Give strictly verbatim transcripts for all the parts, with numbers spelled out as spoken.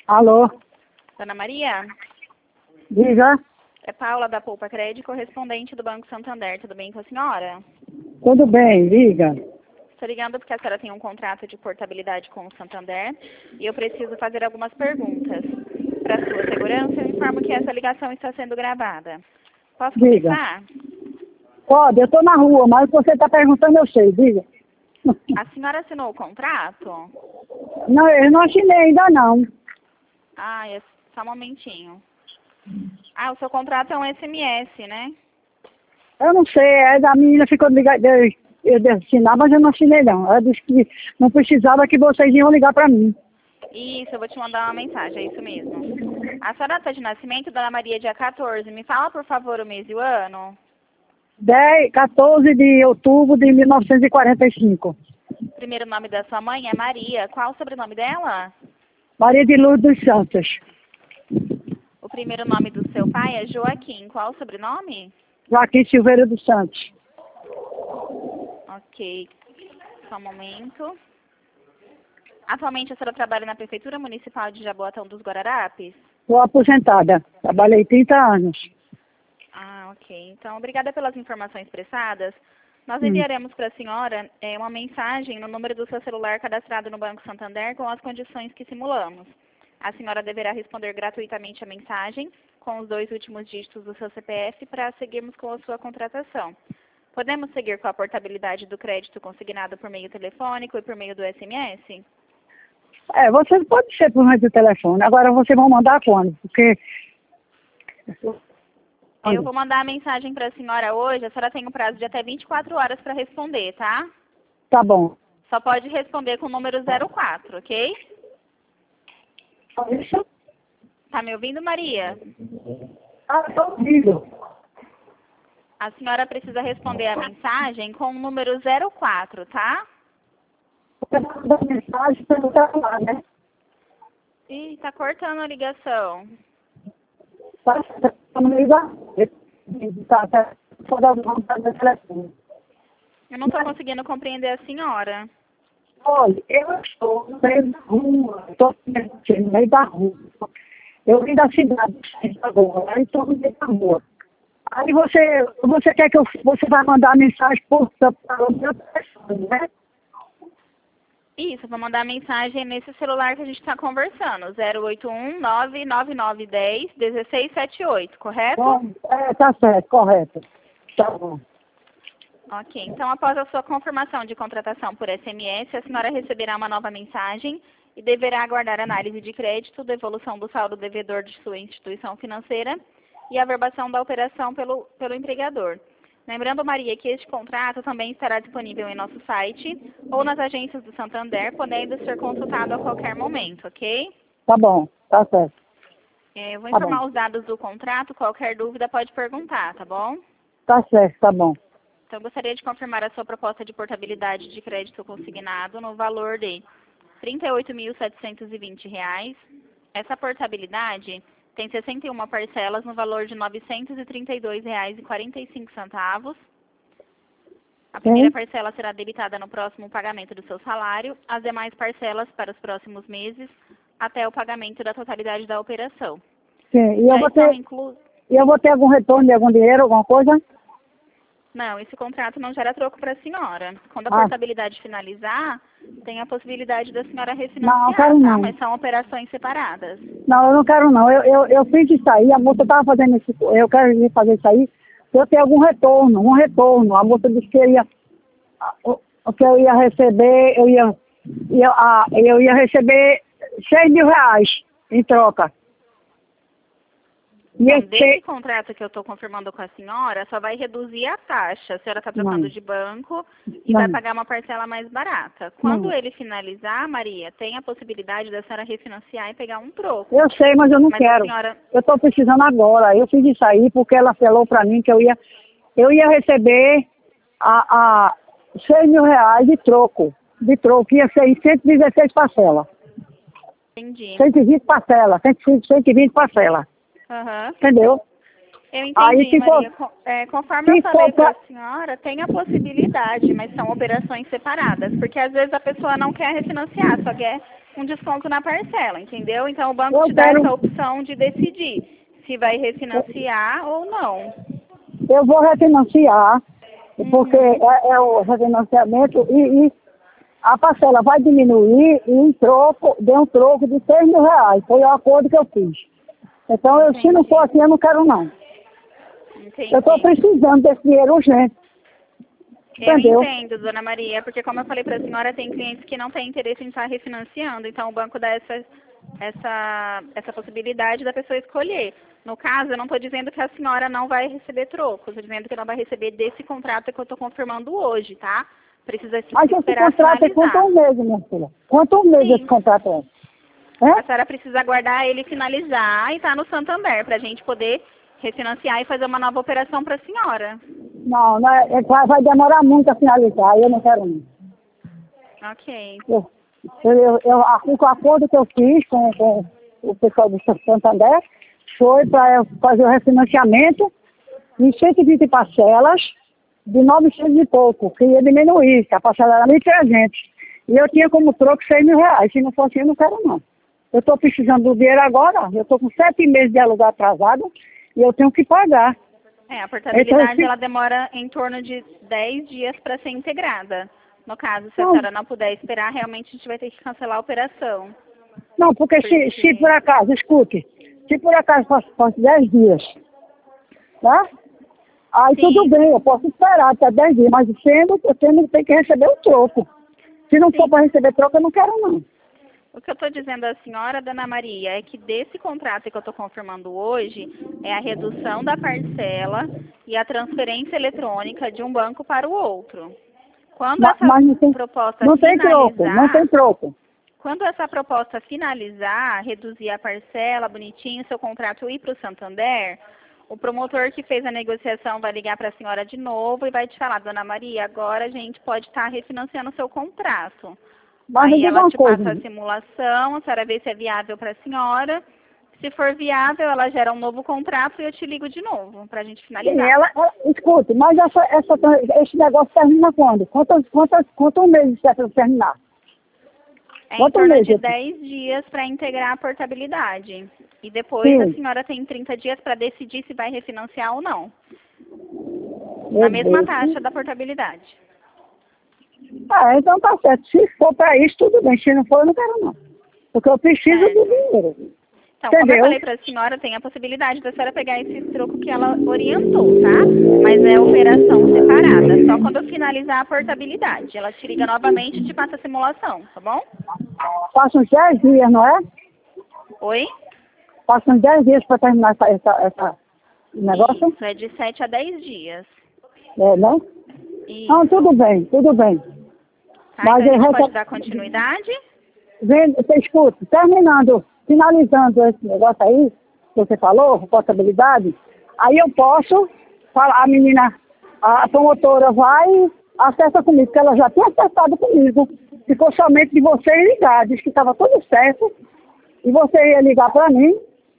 Alô? Dona Maria? Diga. É Paula da Poupa Crédito, correspondente do Banco Santander. Tudo bem com a senhora? Tudo bem, diga. Estou ligando porque a senhora tem um contrato de portabilidade com o Santander e eu preciso fazer algumas perguntas. Para sua segurança, eu informo que essa ligação está sendo gravada. Posso Diga. começar? Pode, eu estou na rua, mas você está perguntando, eu sei, diga. A senhora assinou o contrato? Não, eu não assinei ainda não. Ah, é só um momentinho. Ah, o seu contrato é um S M S, né? Eu não sei, é da menina ficou ligada, eu, eu devo assinar, mas eu não assinei não. Ela disse que não precisava, que vocês iam ligar para mim. Isso, eu vou te mandar uma mensagem, é isso mesmo. A sua data de nascimento, Dona Maria, dia quatorze. Me fala, por favor, o mês e o ano. dez, quatorze de outubro de mil novecentos e quarenta e cinco. O primeiro nome da sua mãe é Maria. Qual o sobrenome dela? Maria de Luz dos Santos. O primeiro nome do seu pai é Joaquim. Qual o sobrenome? Joaquim Silveira dos Santos. Ok. Só um momento. Atualmente a senhora trabalha na Prefeitura Municipal de Jaboatão dos Guararapes? Estou aposentada. Trabalhei trinta anos. Ah, ok. Então, obrigada pelas informações prestadas. Nós Hum. enviaremos para a senhora é, uma mensagem no número do seu celular cadastrado no Banco Santander com as condições que simulamos. A senhora deverá responder gratuitamente a mensagem com os dois últimos dígitos do seu C P F para seguirmos com a sua contratação. Podemos seguir com a portabilidade do crédito consignado por meio telefônico e por meio do S M S? É, você pode ser por meio do telefone. Agora vocês vão mandar quando? Porque... Eu vou mandar a mensagem para a senhora hoje. A senhora tem um prazo de até vinte e quatro horas para responder, tá? Tá bom. Só pode responder com o número zero quatro, ok? Isso? Tá me ouvindo, Maria? Ah, estou ouvindo. A senhora precisa responder a mensagem com o número zero quatro, tá? Você manda mensagem pelo celular, né? Ih, tá cortando a ligação. Tá, tá me ligando. Tá, tá. Só dá vontade do telefone. Eu não estou conseguindo compreender a senhora. Olha, eu estou no meio da rua. Estou no meio da rua. Eu vim da cidade agora, aí estou no meio da rua. Aí você, você quer que eu, você vai mandar a mensagem por, para o meu telefone, né? Isso, vou mandar a mensagem nesse celular que a gente está conversando. zero oito um nove nove nove um zero um seis sete oito, correto? Bom, é, tá certo, correto. Tá bom. Ok, então após a sua confirmação de contratação por S M S, a senhora receberá uma nova mensagem e deverá aguardar análise de crédito, devolução do saldo devedor de sua instituição financeira e a averbação da operação pelo, pelo empregador. Lembrando, Maria, que este contrato também estará disponível em nosso site ou nas agências do Santander, podendo ser consultado a qualquer momento, ok? Tá bom, tá certo. É, eu vou Tá informar bom. os dados do contrato, qualquer dúvida pode perguntar, tá bom? Tá certo, tá bom. Então, eu gostaria de confirmar a sua proposta de portabilidade de crédito consignado no valor de trinta e oito mil setecentos e vinte reais. Essa portabilidade tem sessenta e uma parcelas no valor de novecentos e trinta e dois reais e quarenta e cinco centavos. A primeira Sim. parcela será debitada no próximo pagamento do seu salário, as demais parcelas para os próximos meses, até o pagamento da totalidade da operação. Sim, e eu Já vou estão ter, inclusos... e eu vou ter algum retorno de algum dinheiro, alguma coisa? Não, esse contrato não gera troco para a senhora. Quando a Ah. portabilidade finalizar, tem a possibilidade da senhora refinanciar, Não, quero tá? não. Mas são operações separadas. Não, eu não quero não. Eu, eu, eu fiz isso aí, a moça estava fazendo isso, eu quero ir fazer isso aí, se eu ter algum retorno, um retorno. A moça disse que eu ia, o o que eu ia receber, eu ia, ia, ah, eu ia receber seis mil reais em troca. E Bom, esse, desse contrato que eu estou confirmando com a senhora, só vai reduzir a taxa. A senhora está trocando Não. de banco e Não. vai pagar uma parcela mais barata. Quando Não. ele finalizar, Maria, tem a possibilidade da senhora refinanciar e pegar um troco. Eu sei, mas eu não Mas a quero. senhora... Eu estou precisando agora. Eu fiz isso aí porque ela falou para mim que eu ia, eu ia receber a, a seis mil reais de troco. De troco, ia ser em cento e dezesseis parcelas. Entendi. cento e vinte parcelas, cento e vinte parcelas. Aham. Entendeu? Eu Aí entendi, se for, Maria. Co- é, conforme eu se falei for para pra, a senhora, tem a possibilidade, mas são operações separadas. Porque às vezes a pessoa não quer refinanciar, só quer um desconto na parcela, entendeu? Então o banco eu te dá essa quero, opção de decidir se vai refinanciar ou não. eu vou refinanciar, porque Uhum. é, é o refinanciamento e, e a parcela vai diminuir e em troco, deu um troco de seis mil reais. Foi o acordo que eu fiz. Então, eu, se não for Entendi. assim, eu não quero não. Eu estou Entendi. precisando desse dinheiro urgente, Eu entendeu? entendo, dona Maria, porque como eu falei para a senhora, tem clientes que não têm interesse em estar refinanciando, então o banco dá essa, essa, essa possibilidade da pessoa escolher. No caso, eu não estou dizendo que a senhora não vai receber troco, estou dizendo que ela vai receber desse contrato que eu estou confirmando hoje, tá? Precisa se Mas esse esperar contrato é quanto a finalizar. um mês, minha filha? Quanto a um mês esse Sim, contrato é? a É? senhora precisa aguardar ele finalizar e estar no Santander para a gente poder refinanciar e fazer uma nova operação para a senhora. Não, não é, é, vai vai demorar muito a finalizar, eu não quero não. Ok. Eu, eu, eu, eu, a- o acordo que eu fiz com, com o pessoal do Santander foi para fazer o refinanciamento em cento e vinte parcelas de novecentos e pouco, que ia diminuir, que a parcela era mil e trezentos. E eu tinha como troco seis mil reais. Se não for assim, eu não quero não. Eu estou precisando do dinheiro agora, eu estou com sete meses de aluguel atrasado e eu tenho que pagar. É, a Então, portabilidade se, ela demora em torno de dez dias para ser integrada. No caso, se a não, senhora não puder esperar, realmente a gente vai ter que cancelar a operação. não, porque se, se por Porque. acaso, escute, se por acaso fosse, fosse dez dias, tá? Aí tudo Sim, bem, eu posso esperar até dez dias, mas sendo, eu tenho, tenho que receber o troco. Se não for sim. para receber troco, eu não quero não. O que eu estou dizendo à senhora, dona Maria, é que desse contrato que eu estou confirmando hoje é a redução da parcela e a transferência eletrônica de um banco para o outro. Quando Mas, essa mas não tem, proposta não tem troco, não tem finalizar, troco. Quando essa proposta finalizar, reduzir a parcela, bonitinho, seu contrato ir para o Santander, o promotor que fez a negociação vai ligar para a senhora de novo e vai te falar, dona Maria, agora a gente pode estar refinanciando o seu contrato. Mas me Aí diga ela uma te coisa, passa a simulação, a senhora vê se é viável para a senhora. Se for viável, ela gera um novo contrato e eu te ligo de novo para a gente sim, finalizar. ela, ela, escute, mas essa, essa, esse negócio termina quando? Quantos, quantos, quantos meses você para terminar? É em Quantos torno de meses? dez dias para integrar a portabilidade. E depois a Sim, senhora tem trinta dias para decidir se vai refinanciar ou não. Na meu mesma Deus. taxa da portabilidade. Ah, então tá certo. Se for para isso, tudo bem. Se não for, eu não quero não. Porque eu preciso do Certo. dinheiro. Então, como eu Entendeu? falei para a senhora, tem a possibilidade da senhora pegar esse troco que ela orientou, tá? Mas é operação separada. Só quando eu finalizar a portabilidade. Ela te liga novamente e te passa a simulação, tá bom? Passa uns dez dias, não é? Oi? Passa uns dez dias para terminar essa, essa, essa negócio. Isso, é de sete a dez dias. É, né? Não, tudo Isso. bem, tudo bem. Tá? Mas Então a eu gente pode rece- dar continuidade? vem, você escuta, terminando, finalizando esse negócio aí, que você falou, responsabilidade, aí eu posso falar, a menina, a promotora vai e acerta comigo, porque ela já tinha acertado comigo. Ficou somente de você ligar, disse que estava tudo certo, e você ia ligar para mim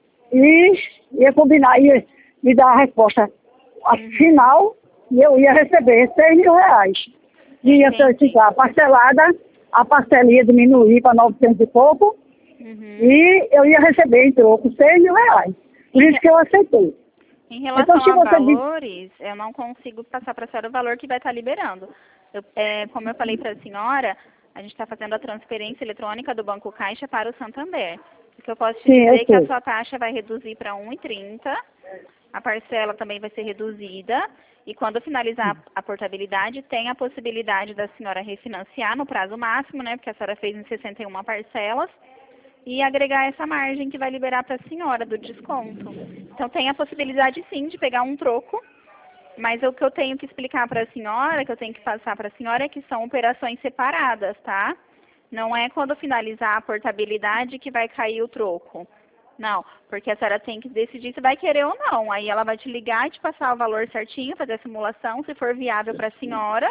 e ia combinar, ia me dar a resposta a Uhum. final, e eu ia receber seis mil reais. E ia Entendi. ficar parcelada, a parcela ia diminuir para novecentos e pouco, Uhum. e eu ia receber em troco seis mil reais. Por Em, isso re- que eu aceitei. em Então, relação se a você diz, valores, eu não consigo passar para a senhora o valor que vai estar liberando. Eu, é, como eu falei para a senhora, a gente está fazendo a transferência eletrônica do Banco Caixa para o Santander. O que eu posso te sim, eu dizer é que a sei. sua taxa vai reduzir para um e trinta, a parcela também vai ser reduzida, e quando finalizar a portabilidade, tem a possibilidade da senhora refinanciar no prazo máximo, né, porque a senhora fez em sessenta e uma parcelas, e agregar essa margem que vai liberar para a senhora do desconto. Então tem a possibilidade sim de pegar um troco, mas o que eu tenho que explicar para a senhora, que eu tenho que passar para a senhora é que são operações separadas, tá? Não é quando finalizar a portabilidade que vai cair o troco. Não, porque a senhora tem que decidir se vai querer ou não. Aí ela vai te ligar e te passar o valor certinho, fazer a simulação, se for viável para a senhora.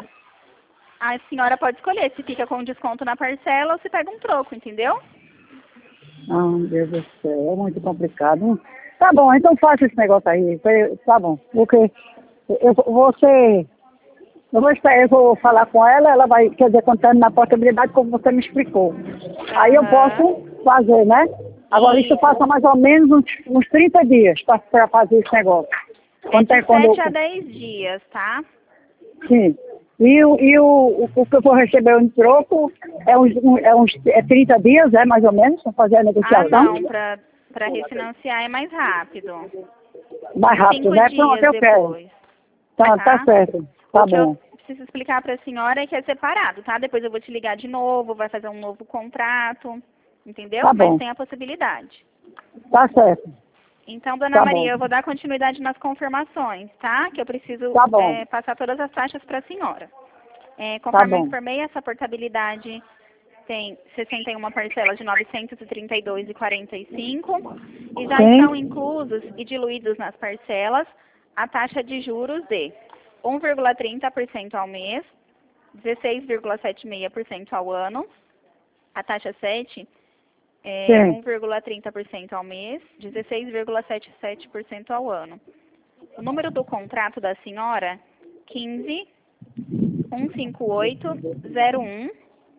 A senhora pode escolher se fica com desconto na parcela ou se pega um troco, entendeu? Ah, meu Deus do céu, é muito complicado. Tá bom, então faça esse negócio aí. Tá bom. Porque eu, você... Eu vou, esperar, eu vou falar com ela, ela vai, quer dizer, contando na portabilidade como você me explicou. Aí eu posso fazer, né? Agora isso passa mais ou menos uns, uns trinta dias para fazer esse negócio. É de é quando sete eu... a dez dias, tá? Sim. E, o, e o, o que eu vou receber em troco é uns, um, é uns é trinta dias, é mais ou menos, para fazer a Ah, negociação? não, para para refinanciar é mais rápido. Mais rápido, Cinco né? dias Pronto, eu quero. depois, Tá, tá tá? certo. Tá O que eu bom. preciso explicar para a senhora é que é separado, tá? Depois eu vou te ligar de novo, vai fazer um novo contrato, entendeu? Tá Mas bom. tem a possibilidade. Tá certo. Então, dona Tá Maria, bom. eu vou dar continuidade nas confirmações, tá? Que eu preciso Tá bom. é, passar todas as taxas para a senhora. É, Tá conforme eu bom. informei, essa portabilidade tem sessenta e uma parcelas de novecentos e trinta e dois reais e quarenta e cinco centavos e já Sim. estão inclusos e diluídos nas parcelas a taxa de juros de um vírgula trinta por cento ao mês, dezesseis vírgula setenta e seis por cento ao ano, a taxa sete é Sim. um vírgula trinta por cento ao mês, dezesseis vírgula setenta e sete por cento ao ano. O número do contrato da senhora, quinze, cento e cinquenta e oito, zero um,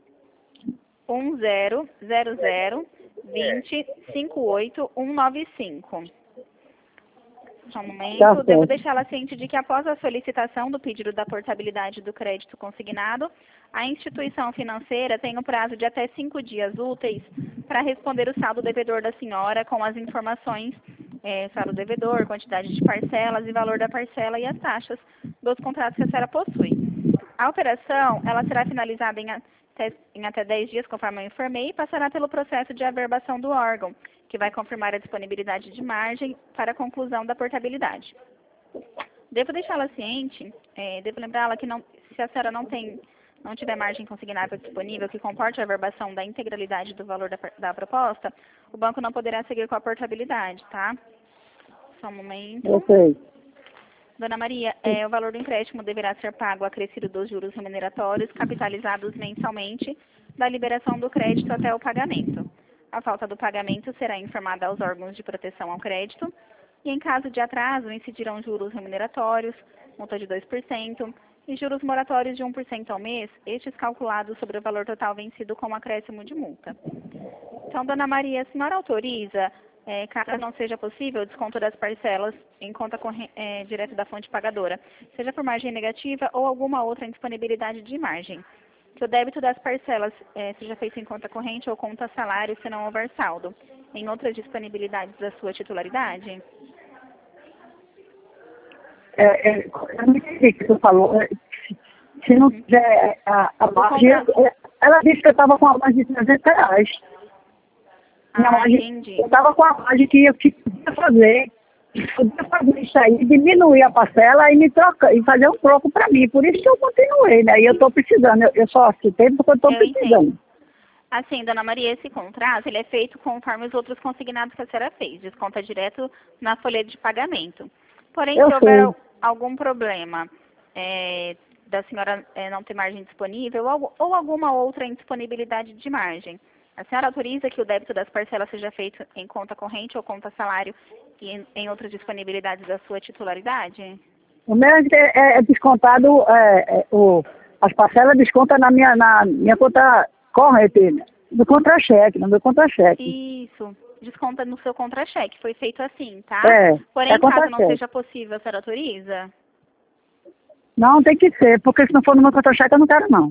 um zero zero zero, vinte, cinquenta e oito, cento e noventa e cinco. Só um momento, Tá devo certo. deixá-la ciente de que após a solicitação do pedido da portabilidade do crédito consignado, a instituição financeira tem o prazo de até cinco dias úteis para responder o saldo devedor da senhora com as informações, é, saldo devedor, quantidade de parcelas e valor da parcela e as taxas dos contratos que a senhora possui. A operação, ela será finalizada em até, em até dez dias, conforme eu informei, e passará pelo processo de averbação do órgão, que vai confirmar a disponibilidade de margem para a conclusão da portabilidade. Devo deixá-la ciente, é, devo lembrá-la que não, se a senhora não tem, não tiver margem consignável disponível que comporte a averbação da integralidade do valor da, da proposta, o banco não poderá seguir com a portabilidade, tá? Só um momento. Eu sei. Dona Maria, é, o valor do empréstimo deverá ser pago acrescido dos juros remuneratórios capitalizados mensalmente da liberação do crédito até o pagamento. A falta do pagamento será informada aos órgãos de proteção ao crédito e, em caso de atraso, incidirão juros remuneratórios, multa de dois por cento e juros moratórios de um por cento ao mês, estes calculados sobre o valor total vencido com acréscimo de multa. Então, Dona Maria, a senhora autoriza, é, caso não seja possível, o desconto das parcelas em conta é, direto da fonte pagadora, seja por margem negativa ou alguma outra indisponibilidade de margem. Que o débito das parcelas é, seja feito em conta corrente ou conta salário, se não houver saldo. Em outras disponibilidades da sua titularidade? É, é, eu não entendi o que você falou. É, Se não tiver a, a margem, contrato. ela disse que eu estava com a margem de trezentos reais. Minha Ah, margem, entendi. eu estava com a margem que eu que podia fazer. Podia fazer isso aí, diminuir a parcela e me trocar, e fazer um troco para mim. Por isso que eu continuei, né? E eu estou precisando. Eu, eu só citei porque eu estou Eu entendo. precisando. Assim, Dona Maria, esse contrato ele é feito conforme os outros consignados que a senhora fez. Desconta direto na folha de pagamento. Porém, Eu se houver sei. algum problema é, da senhora é, não ter margem disponível ou, ou alguma outra indisponibilidade de margem, a senhora autoriza que o débito das parcelas seja feito em conta corrente ou conta salário e em, em outras disponibilidades da sua titularidade? O meu é, é- é descontado, é, é, o, as parcelas descontam na minha, na minha conta corrente, do contra-cheque, no meu contra-cheque. Isso. Desconta no seu contra-cheque. Foi feito assim, tá? É, Porém, é caso não contra-cheque. seja possível, a senhora autoriza? Não, tem que ser, porque se não for no meu contra-cheque eu não quero não.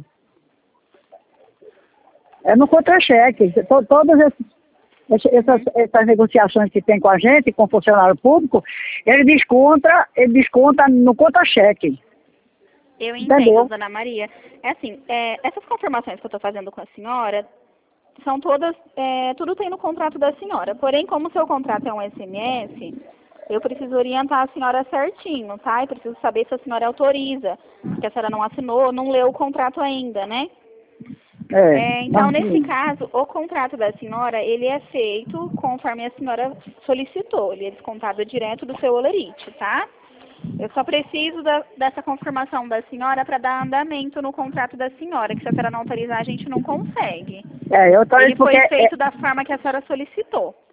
É no contra-cheque. To- Todas esses- esse- essas, essas negociações que tem com a gente, com o funcionário público, ele desconta, ele desconta no contra-cheque. Eu entendo, Entendeu? Dona Maria. É assim, é, essas confirmações que eu estou fazendo com a senhora, são todas, é, tudo tem no contrato da senhora. Porém, como o seu contrato é um S M S, eu preciso orientar a senhora certinho, tá? E preciso saber se a senhora autoriza, porque a senhora não assinou, não leu o contrato ainda, né? É, É, então, mas, nesse caso, o contrato da senhora, ele é feito conforme a senhora solicitou. Ele é descontado direto do seu holerite, tá? Eu só preciso da, dessa confirmação da senhora para dar andamento no contrato da senhora, que se a senhora não autorizar, a gente não consegue. é, eu tô Ele porque foi é, feito da forma que a senhora solicitou.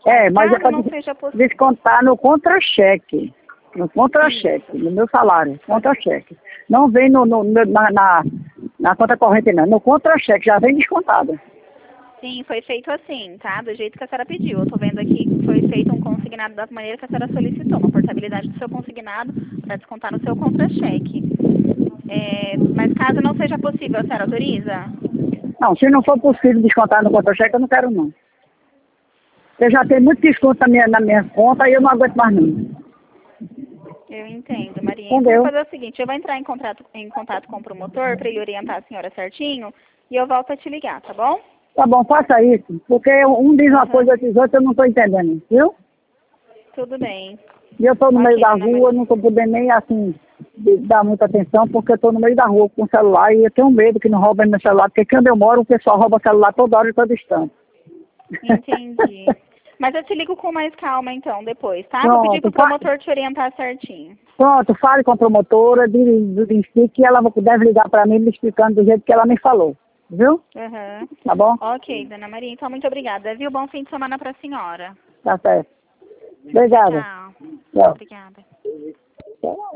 É, mas é Caso para não seja possível. descontar no contra-cheque. No contra-cheque, no meu salário, contra-cheque. Não vem no, no, no- na, na, na conta corrente, não. No contra-cheque, já vem descontado. Sim, foi feito assim, tá? Do jeito que a senhora pediu. Eu tô vendo aqui que foi feito um consignado da maneira que a senhora solicitou, uma portabilidade do seu consignado para descontar no seu contra-cheque. É, mas caso não seja possível, a senhora autoriza? Não, se não for possível descontar no contra-cheque, eu não quero, não. Eu já tenho muito desconto na minha, na minha conta e eu não aguento mais, não. Eu entendo, Maria. Então, Entendeu? vou fazer o seguinte, eu vou entrar em contato, em contato com o promotor para ele orientar a senhora certinho e eu volto a te ligar, tá bom? Tá bom, faça isso. Porque um diz uma Uhum. coisa, outro diz outra, eu não estou entendendo, viu? Tudo bem. E eu estou no meio Ok, da dona rua, Maria. eu não estou podendo nem, assim, de- dar muita atenção, porque eu estou no meio da rua com o celular e eu tenho medo que não roubem meu celular, porque quando eu moro, o pessoal rouba o celular toda hora e todo instante. Entendi. Mas eu te ligo com mais calma, então, depois, tá? Vou pedir pro Pronto, fa- promotor te orientar certinho. pronto, fale com a promotora, diz que ela deve ligar para mim me explicando do jeito que ela me falou, viu? Uhum. Tá bom? Ok, dona Maria. Então, muito obrigada, viu? Bom fim de semana pra senhora. Tá certo. Obrigada. Tchau. Tchau. Obrigada. Tchau.